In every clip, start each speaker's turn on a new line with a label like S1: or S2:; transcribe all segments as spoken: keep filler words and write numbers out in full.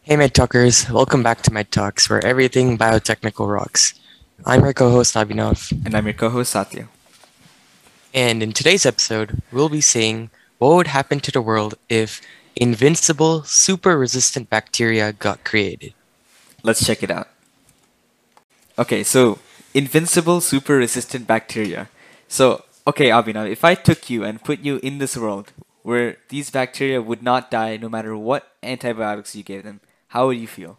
S1: Hey Med Talkers, welcome back to Med Talks, where everything biotechnical rocks. I'm your co-host Abhinav,
S2: And I'm your co-host Satya.
S1: and in today's episode, we'll be saying what would happen to the world if invincible, super-resistant bacteria got created.
S2: Let's check it out. Okay, so invincible super resistant bacteria. So, okay, Abhinav, if I took you and put you in this world where these bacteria would not die no matter what antibiotics you gave them, how would you feel?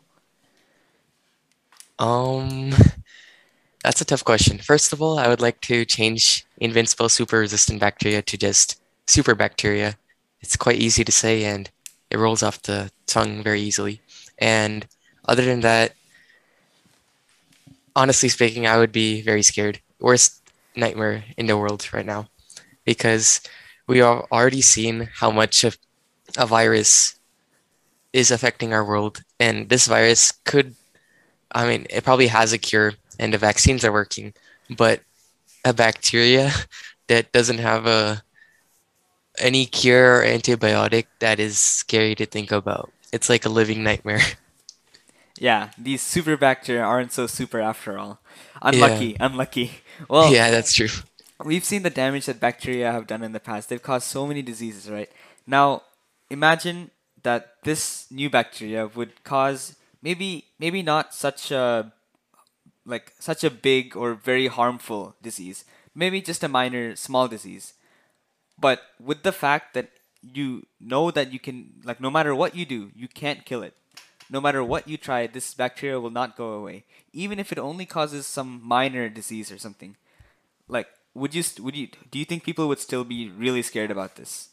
S1: Um, that's a tough question. First of all, I would like to change invincible, super-resistant bacteria to just super bacteria. It's quite easy to say, and it rolls off the tongue very easily. And other than that, honestly speaking, I would be very scared. Worst nightmare in the world right now because we have already seen how much of a virus is affecting our world. And this virus could, I mean, it probably has a cure and the vaccines are working, but a bacteria that doesn't have a any cure or antibiotic, that is scary to think about. It's like a living nightmare.
S2: Yeah, these super bacteria aren't so super after all.
S1: Yeah.
S2: Unlucky, unlucky. Well,
S1: Yeah, that's true.
S2: we've seen the damage that bacteria have done in the past. They've caused so many diseases, right? Now, imagine that this new bacteria would cause maybe maybe not such a like such a big or very harmful disease. Maybe just a minor small disease. But with the fact that you know that you can like no matter what you do, you can't kill it. No matter what you try, this bacteria will not go away. Even if it only causes some minor disease or something. Like, would you st- would you do you think people would still be really scared about this?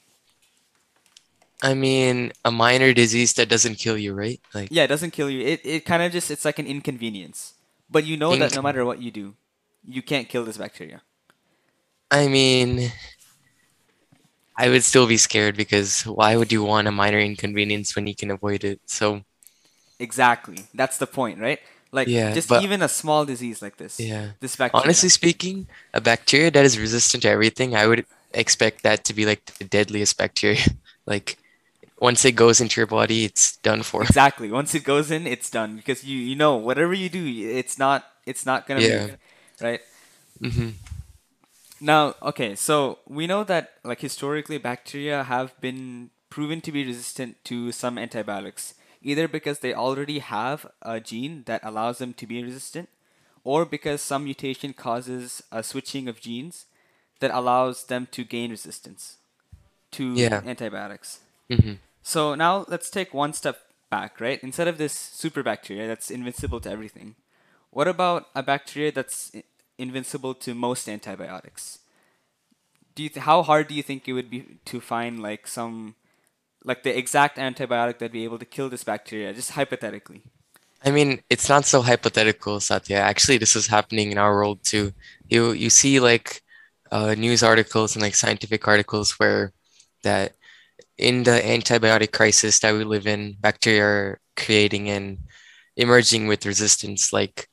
S1: I mean, a minor disease that doesn't kill you, right? Like,
S2: Yeah, it doesn't kill you. It it kind of just it's like an inconvenience. But you know that
S1: ink.
S2: no matter what you do, you can't kill this bacteria.
S1: I mean, I would still be scared because why would you want a minor inconvenience when you can avoid it? So,
S2: Exactly. That's the point, right? Like
S1: yeah,
S2: just
S1: but
S2: even a small disease like this,
S1: yeah.
S2: this
S1: Honestly
S2: bacteria.
S1: speaking, a bacteria that is resistant to everything, I would expect that to be like the deadliest bacteria. Like, once it goes into your body, it's done for.
S2: Exactly. Once it goes in, it's done because you you know whatever you do, it's not it's not gonna
S1: Yeah.
S2: move, right?
S1: Hmm.
S2: Now, okay, so we know that like historically bacteria have been proven to be resistant to some antibiotics, either because they already have a gene that allows them to be resistant, or because some mutation causes a switching of genes that allows them to gain resistance to
S1: Yeah.
S2: antibiotics.
S1: Hmm.
S2: So now let's take one step back, right? Instead of this super bacteria that's invincible to everything, what about a bacteria that's i- invincible to most antibiotics? Do you th- how hard do you think it would be to find like some like the exact antibiotic that'd be able to kill this bacteria, just hypothetically?
S1: I mean, it's not so hypothetical, Satya. Actually, this is happening in our world too. You you see like uh, news articles and like scientific articles where that in the antibiotic crisis that we live in, bacteria are creating and emerging with resistance. Like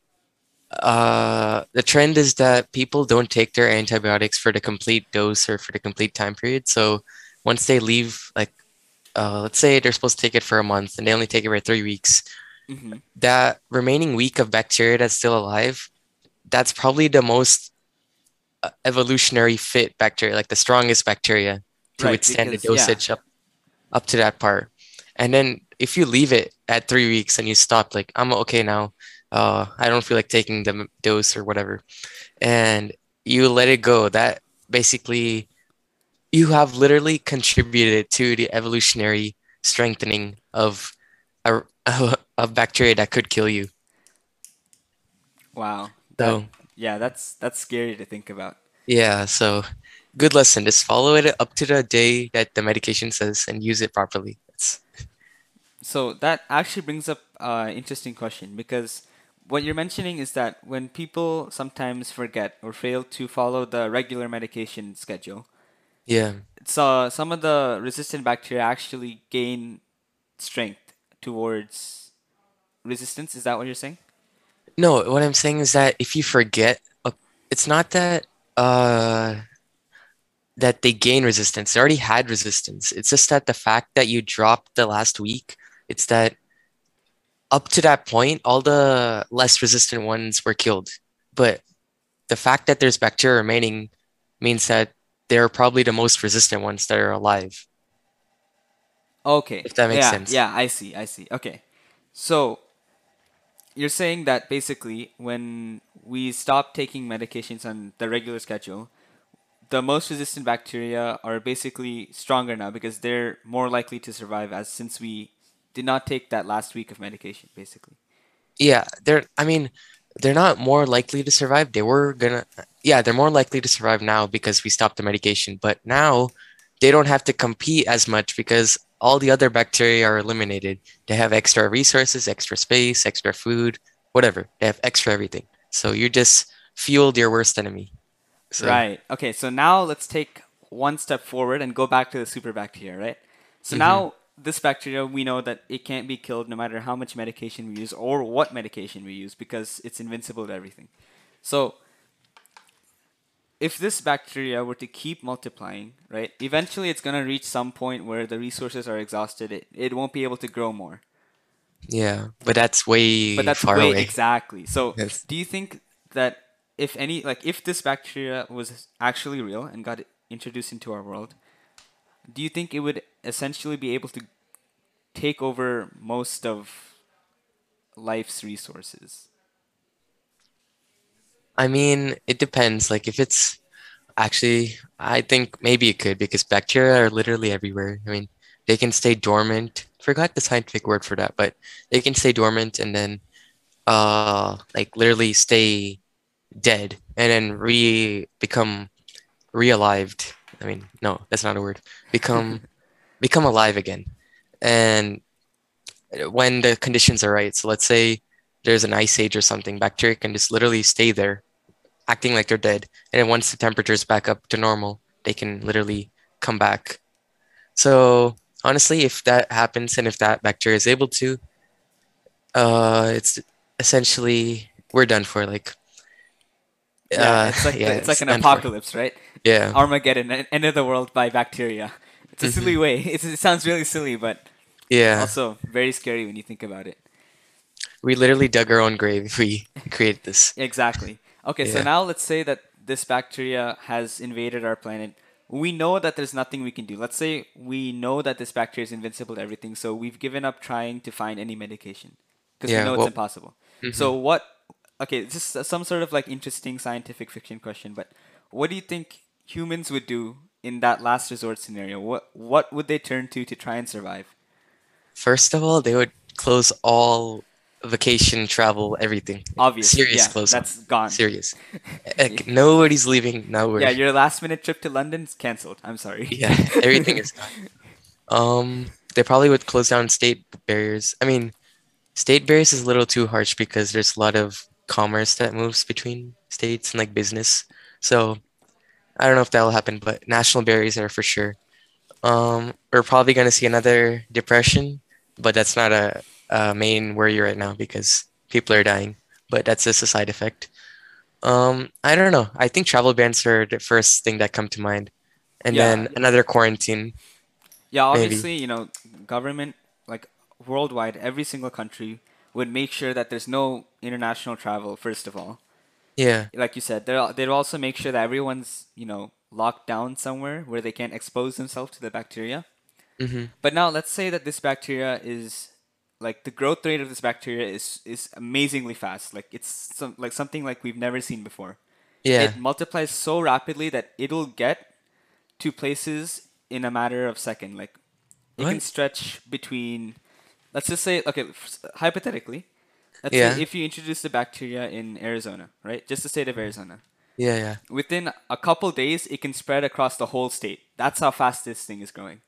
S1: uh, the trend is that people don't take their antibiotics for the complete dose or for the complete time period. So once they leave, like uh, let's say they're supposed to take it for a month and they only take it for three weeks,
S2: Hmm.
S1: that remaining week of bacteria that's still alive, that's probably the most uh, evolutionary fit bacteria, like the strongest bacteria to
S2: Right,
S1: withstand the
S2: because yeah,
S1: dosage up up to that part. And then if you leave it at three weeks and you stop, like I'm okay now, uh, I don't feel like taking the m- dose or whatever, and you let it go, that basically you have literally contributed to the evolutionary strengthening of a, of bacteria that could kill you.
S2: wow, that
S1: So
S2: yeah, that's that's scary to think about.
S1: yeah, so good lesson. Just follow it up to the day that the medication says and use it properly. That's,
S2: So that actually brings up an interesting question because what you're mentioning is that when people sometimes forget or fail to follow the regular medication schedule,
S1: yeah.
S2: so some of the resistant bacteria actually gain strength towards resistance. Is that what you're saying?
S1: No, what I'm saying is that if you forget, uh, it's not that uh that they gain resistance. They already had resistance. It's just that the fact that you dropped the last week It's that up to that point, all the less resistant ones were killed. But the fact that there's bacteria remaining means that they're probably the most resistant ones that are alive,
S2: Okay.
S1: if that makes
S2: Yeah,
S1: sense.
S2: yeah, I see, I see. Okay. So you're saying that basically when we stop taking medications on the regular schedule, the most resistant bacteria are basically stronger now because they're more likely to survive as since we did not take that last week of medication, basically.
S1: Yeah, they're, I mean, they're not more likely to survive. They were gonna, yeah, they're more likely to survive now because we stopped the medication. But now they don't have to compete as much because all the other bacteria are eliminated. They have extra resources, extra space, extra food, whatever. They have extra everything. So you just fueled your worst enemy. So,
S2: Right. Okay, so now let's take one step forward and go back to the super bacteria, right? So
S1: hmm
S2: now this bacteria, we know that it can't be killed no matter how much medication we use or what medication we use because it's invincible to everything. So if this bacteria were to keep multiplying, right, eventually it's going to reach some point where the resources are exhausted. It, it won't be able to grow more.
S1: yeah, but that's
S2: But
S1: way
S2: that's
S1: far
S2: way
S1: away.
S2: exactly. So
S1: Yes.
S2: do you think that if any, like if this bacteria was actually real and got introduced into our world, do you think it would essentially be able to take over most of life's resources?
S1: I mean, it depends. Like if it's actually, I think maybe it could because bacteria are literally everywhere. I mean, they can stay dormant. Forgot the scientific word for that, but they can stay dormant and then uh like literally stay dead and then re become realived. I mean, no, that's not a word. Become become alive again. And when the conditions are right. So let's say there's an ice age or something, bacteria can just literally stay there acting like they're dead. And then once the temperature's back up to normal, they can literally come back. So honestly, if that happens and if that bacteria is able to, uh, it's essentially we're done for. Like,
S2: Yeah,
S1: uh,
S2: it's like
S1: yeah,
S2: the, it's like
S1: it's
S2: an
S1: done for.
S2: apocalypse, right?
S1: Yeah.
S2: Armageddon, en- end of the world by bacteria. It's a silly
S1: hmm
S2: way. It's, it sounds really silly, but
S1: Yeah.
S2: also very scary when you think about it.
S1: We literally dug our own grave if we created this.
S2: Exactly. Okay, so
S1: Yeah.
S2: now let's say that this bacteria has invaded our planet. We know that there's nothing we can do. Let's say we know that this bacteria is invincible to everything, so we've given up trying to find any medication because we
S1: Yeah.
S2: know it's
S1: Well,
S2: impossible.
S1: hmm
S2: So what? Okay, this is some sort of like interesting scientific fiction question, but what do you think humans would do in that last resort scenario? What what would they turn to to try and survive?
S1: First of all, they would close all vacation, travel, everything.
S2: Obviously,
S1: Serious
S2: yeah,
S1: close on.
S2: that's gone.
S1: Serious. Like, nobody's leaving nowhere.
S2: Yeah, your last minute trip to London's canceled. I'm sorry.
S1: Yeah, everything is gone. Um, they probably would close down state barriers. I mean, state barriers is a little too harsh because there's a lot of commerce that moves between states and like business. So I don't know if that'll happen, but national barriers are for sure. Um, we're probably gonna see another depression, but that's not a, a main worry right now because people are dying. But that's just a side effect. Um, I don't know. I think travel bans are the first thing that come to mind, and
S2: Yeah,
S1: then another quarantine,
S2: yeah.
S1: maybe.
S2: Obviously, you know, government like worldwide, every single country would make sure that there's no international travel. First of all,
S1: Yeah.
S2: like you said, they'll they'd also make sure that everyone's you know locked down somewhere where they can't expose themselves to the bacteria.
S1: Mm-hmm.
S2: But now let's say that this bacteria is like the growth rate of this bacteria is is amazingly fast. Like it's some like something like we've never seen before.
S1: Yeah.
S2: It multiplies so rapidly that it'll get to places in a matter of second. Like it can
S1: What?
S2: stretch between, let's just say, okay, f- hypothetically, let's say
S1: Yeah.
S2: if you introduce the bacteria in Arizona, right? Just the state of Arizona.
S1: Yeah. Yeah.
S2: Within a couple days, it can spread across the whole state. That's how fast this thing is growing.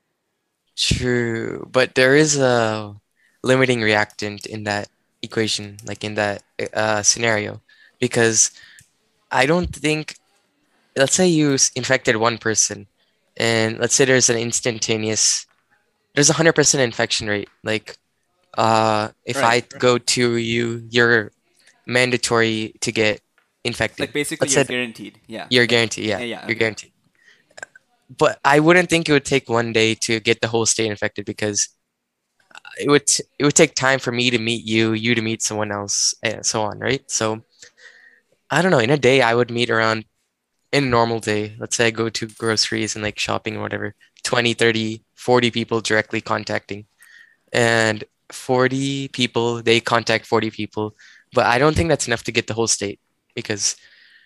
S1: True. But there is a limiting reactant in that equation, like in that uh, scenario, because I don't think, let's say you s- infected one person, and let's say there's an instantaneous, there's a hundred percent infection rate. Like, uh, if
S2: Right.
S1: I go to you, you're mandatory to get
S2: Like
S1: infected.
S2: basically,
S1: Let's
S2: you're
S1: say
S2: guaranteed. Yeah.
S1: you're
S2: Like,
S1: guaranteed. Yeah,
S2: yeah, yeah.
S1: you're
S2: Okay.
S1: guaranteed. But I wouldn't think it would take one day to get the whole state infected because it would t- it would take time for me to meet you, you to meet someone else, and so on, right? So I don't know. In a day, I would meet around in a normal day. Let's say I go to groceries and like shopping or whatever, twenty, thirty, forty people directly contacting, and forty people they contact forty people. But I don't think that's enough to get the whole state because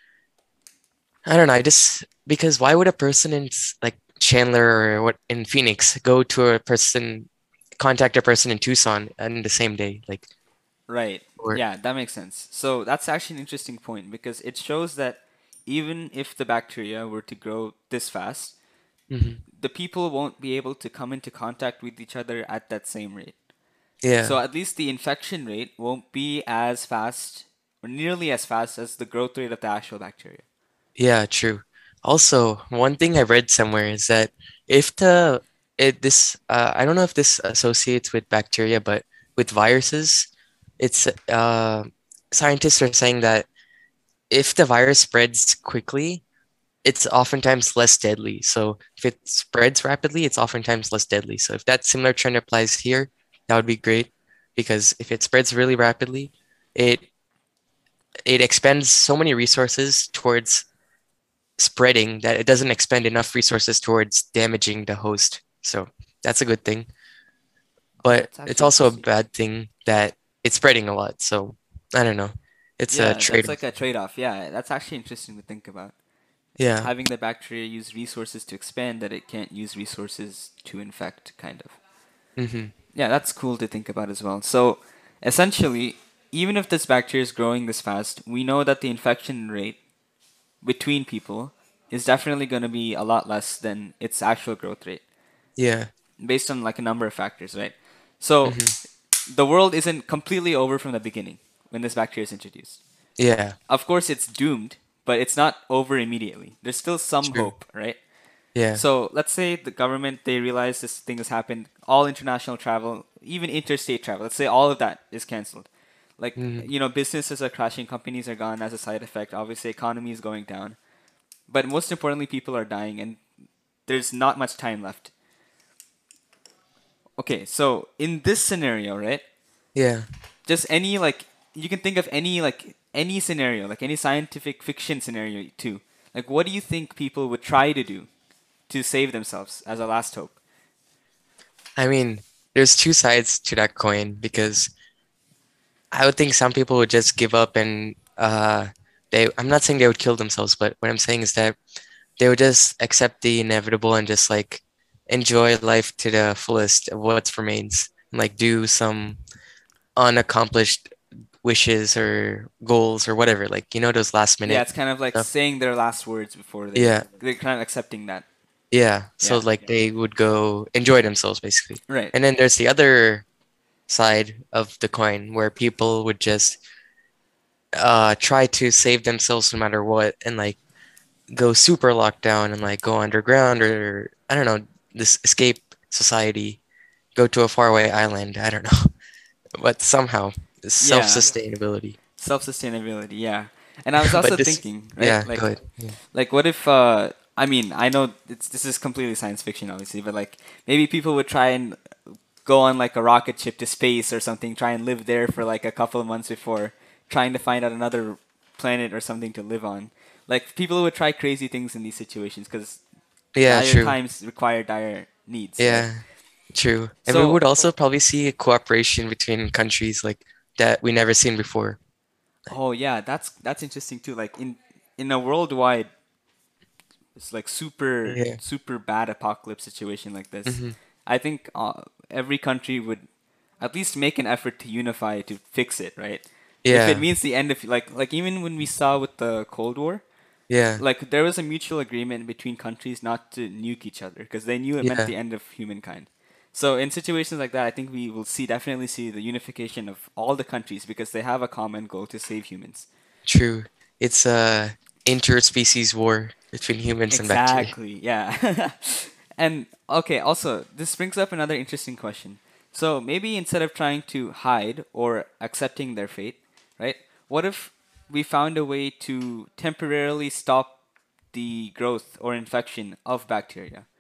S1: I don't know. I just because why would a person in s- like Chandler or what in Phoenix go to a person, contact a person in Tucson in the same day? Like,
S2: Right.
S1: or
S2: Yeah, that makes sense. So that's actually an interesting point because it shows that even if the bacteria were to grow this fast,
S1: Mhm.
S2: the people won't be able to come into contact with each other at that same rate. So
S1: Yeah,
S2: at least the infection rate won't be as fast or nearly as fast as the growth rate of the actual bacteria.
S1: yeah, true. Also, one thing I read somewhere is that if the it this uh, I don't know if this associates with bacteria, but with viruses, it's uh scientists are saying that if the virus spreads quickly, it's oftentimes less deadly. So if it spreads rapidly, it's oftentimes less deadly. So if that similar trend applies here, that would be great because if it spreads really rapidly, it it expends so many resources towards spreading that it doesn't expend enough resources towards damaging the host. So that's a good thing.
S2: Oh,
S1: But
S2: that's
S1: it's
S2: actually
S1: also a
S2: interesting.
S1: bad thing that it's spreading a lot. So I don't know. It's a
S2: Yeah, that's like
S1: trade-off.
S2: a trade-off. Yeah, that's actually interesting to think about.
S1: Yeah.
S2: Having the bacteria use resources to expand that it can't use resources to infect, kind of.
S1: Hmm.
S2: Yeah, that's cool to think about as well. So, essentially, even if this bacteria is growing this fast, we know that the infection rate between people is definitely going to be a lot less than its actual growth rate
S1: Yeah.
S2: based on like a number of factors, right? So,
S1: Hmm.
S2: the world isn't completely over from the beginning when this bacteria is introduced.
S1: Yeah.
S2: Of course, it's doomed, but it's not over immediately. There's still some
S1: True.
S2: hope, right?
S1: Yeah.
S2: So let's say the government they realize this thing has happened, all international travel, even interstate travel. Let's say all of that is canceled. Like
S1: Hmm.
S2: you know, businesses are crashing, companies are gone as a side effect. Obviously, economy is going down, but most importantly, people are dying, and there's not much time left. Okay, so in this scenario, right?
S1: Yeah.
S2: Just any like you can think of any like any scenario, like any scientific fiction scenario too. Like, what do you think people would try to do to save themselves as a last hope?
S1: I mean, there's two sides to that coin because I would think some people would just give up and uh they I'm not saying they would kill themselves, but what I'm saying is that they would just accept the inevitable and just like enjoy life to the fullest of what remains and like do some unaccomplished wishes or goals or whatever, like you know those last
S2: Yeah,
S1: minute
S2: it's kind of like
S1: stuff.
S2: saying their last words before they
S1: Yeah,
S2: they're kind of accepting that.
S1: yeah. So
S2: Yeah.
S1: like they would go enjoy themselves basically.
S2: Right.
S1: And then there's the other side of the coin where people would just uh try to save themselves no matter what and like go super lockdown and like go underground or I don't know, this escape society, go to a faraway island. I don't know, but somehow
S2: Yeah.
S1: self-sustainability.
S2: Self-sustainability, yeah. And I was
S1: But
S2: also
S1: this,
S2: thinking, right?
S1: yeah, go
S2: Like
S1: ahead. Yeah.
S2: like what if uh I mean, I know it's this is completely science fiction obviously, but like maybe people would try and go on like a rocket ship to space or something, try and live there for like a couple of months before trying to find out another planet or something to live on. Like people would try crazy things in these situations because
S1: Yeah,
S2: dire
S1: true.
S2: times require dire needs, right?
S1: Yeah, true. And we
S2: So,
S1: would also probably see a cooperation between countries like that we never seen before.
S2: oh yeah, that's that's interesting too. Like in in a worldwide, it's like super
S1: Yeah.
S2: super bad apocalypse situation like this.
S1: Hmm.
S2: I think uh, every country would at least make an effort to unify to fix it, right? If it
S1: Yeah.
S2: means the end of like like even when we saw with the Cold War,
S1: Yeah.
S2: like there was a mutual agreement between countries not to nuke each other because they knew it meant
S1: Yeah.
S2: the end of humankind. So in situations like that, I think we will see definitely see the unification of all the countries because they have a common goal to save humans.
S1: True. It's a interspecies war between humans and bacteria.
S2: Exactly. Yeah. And okay, also, this brings up another interesting question. So maybe instead of trying to hide or accepting their fate, right? What if we found a way to temporarily stop the growth or infection of bacteria?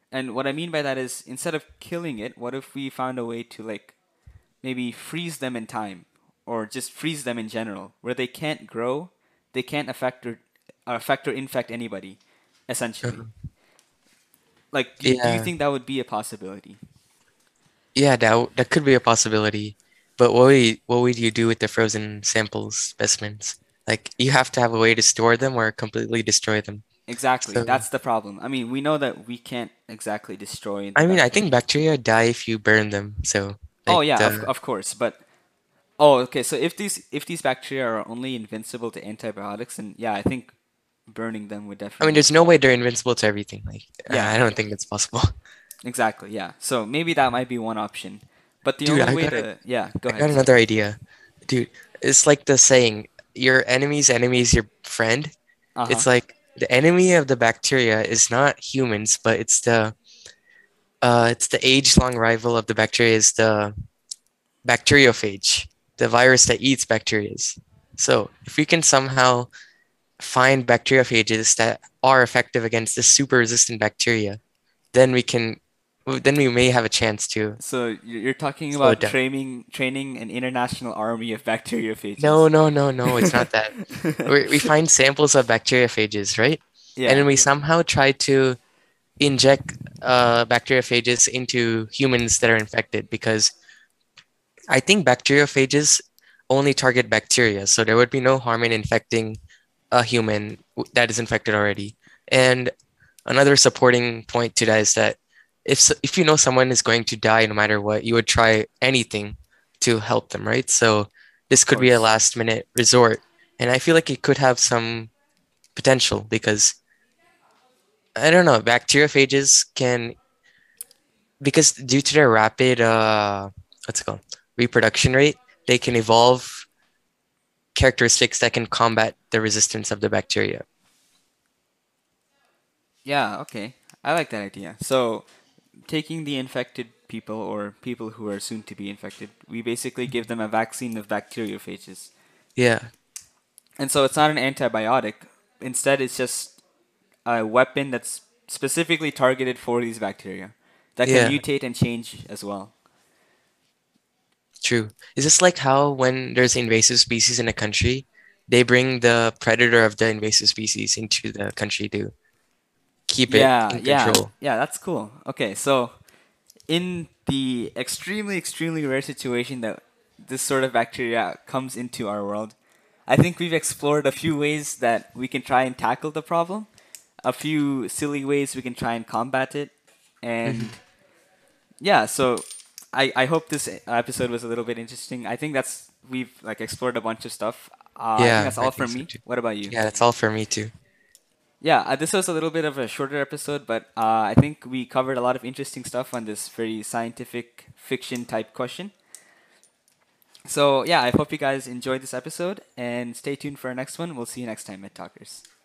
S2: And what I mean by that is instead of killing it, what if we found a way to like maybe freeze them in time or just freeze them in general where they can't grow, they can't affect or, or affect or infect anybody essentially.
S1: Uh,
S2: Like do, do you
S1: yeah,
S2: think that would be a possibility?
S1: yeah, that w- that could be a possibility. But what would what would you do with the frozen samples specimens? Like you have to have a way to store them or completely destroy them.
S2: Exactly.
S1: So
S2: That's the problem. I mean, we know that we can't exactly destroy the
S1: I mean, I think
S2: bacteria.
S1: bacteria die if you burn them. So
S2: Oh
S1: like
S2: yeah, of
S1: the
S2: of course, but oh, okay. So if these if these bacteria are only invincible to antibiotics, then yeah, I think burning them would
S1: I mean,
S2: definitely.
S1: there's no way they're invincible to everything. Like
S2: Yeah,
S1: I don't think that's possible.
S2: exactly. Yeah. So maybe that might be one option. But the
S1: Dude,
S2: only
S1: I
S2: way
S1: got a
S2: to yeah, go
S1: I
S2: ahead.
S1: got
S2: Sorry.
S1: another idea. Dude, it's like the saying, your enemy's enemy is your friend.
S2: Uh-huh.
S1: It's like the enemy of the bacteria is not humans, but it's the uh it's the age-long rival of the bacteria is the bacteriophage, the virus that eats bacteria. So if we can somehow find bacteriophages that are effective against this super resistant bacteria, then we can then we may have a chance to
S2: So you're you're talking
S1: slow it
S2: about
S1: down.
S2: training training an international army of
S1: No,
S2: bacteriophages.
S1: no, no, no, it's not that. We, we find samples of bacteriophages, right? And
S2: Yeah.
S1: then we somehow try to inject uh, bacteriophages into humans that are infected because I think bacteriophages only target bacteria. So there would be no harm in infecting a human w- that is infected already. And another supporting point to that is that if s- if you know someone is going to die no matter what, you would try anything to help them, right? So this
S2: Of
S1: could be a
S2: course.
S1: last minute resort, and I feel like it could have some potential because I don't know, bacteriophages can because due to their rapid uh what's it called reproduction rate, they can evolve characteristics that can combat the resistance of the bacteria.
S2: Yeah, okay. I like that idea. So taking the infected people or people who are soon to be infected, we basically give them a vaccine of bacteriophages.
S1: Yeah,
S2: And so it's not an antibiotic. Instead, it's just a weapon that's specifically targeted for these bacteria that can
S1: yeah,
S2: mutate and change as well.
S1: true. Is this like how when there's invasive species in a country, they bring the predator of the invasive species into the country to keep it
S2: Yeah,
S1: in
S2: yeah,
S1: control?
S2: yeah, that's cool. Okay, so in the extremely, extremely rare situation that this sort of bacteria comes into our world, I think we've explored a few ways that we can try and tackle the problem, a few silly ways we can try and combat it,
S1: Hmm.
S2: and yeah, so I, I hope this episode was a little bit interesting. I think that's we've like explored a bunch of stuff. Uh, I think
S1: Yeah,
S2: that's
S1: I
S2: all
S1: think
S2: from
S1: so
S2: me.
S1: too.
S2: What about you?
S1: Yeah, that's all for me too.
S2: Yeah, uh, this was a little bit of a shorter episode, but uh, I think we covered a lot of interesting stuff on this very scientific fiction type question. So, yeah, I hope you guys enjoyed this episode and stay tuned for our next one. We'll see you next time, Mid Talkers.